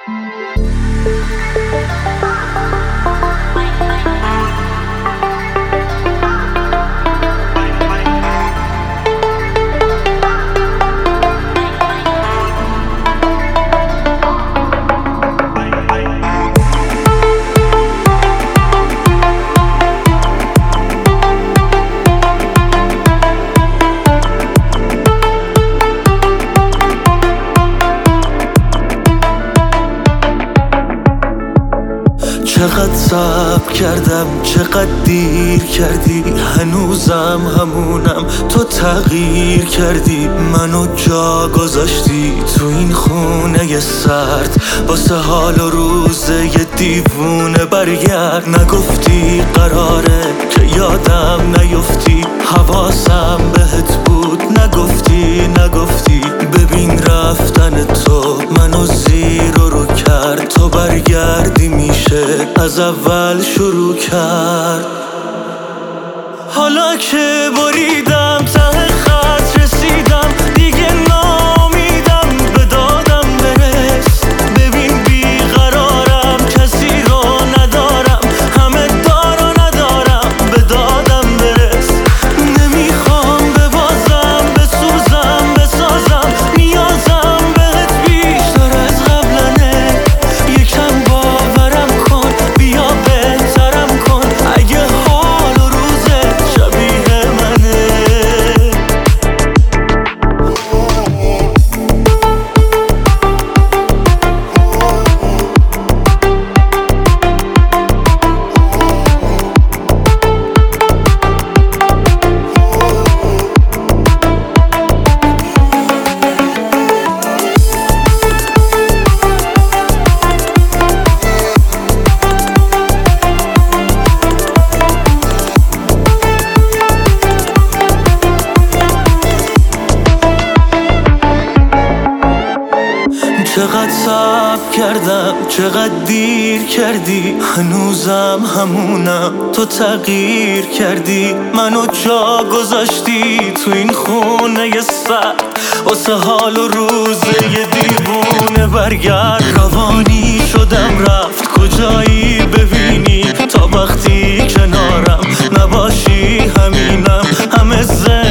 چقدر صبر کردم، چقدر دیر کردی، هنوزم همونم، تو تغییر کردی، منو جا گذاشتی تو این خونه سرد، واسه حال و روزه یه دیوونه برگرد. نگفتی قراره که یادم نیفتی، حواسم بهت بود، نگفتی ببین رفتن تو منو زیر و رو کرد، تو برگردی میشه از اول شروع کرد. حالا که بریدم ته خط رسیدم، دیگه ناامیدم به دادم برس. ببین بیقرارم، کسی رو ندارم، همه دارو ندارم، به دادم برس. نمیخوام ببازم، بسازم، نیازم بهت بیشتر از قبلنه. یکم باورم کن، بیا بهترم کن، اگه حال و روزت شبیه منه. چقدر صبر کردم، چقدر دیر کردی، هنوزم همونم، تو تغییر کردی، منو جا گذاشتی تو این خونه سرد، واسه حال و روزه یه دیوونه برگرد. روانی شدم رفت کجایی ببینی، تا وقتی کنارم نباشی همینم، همه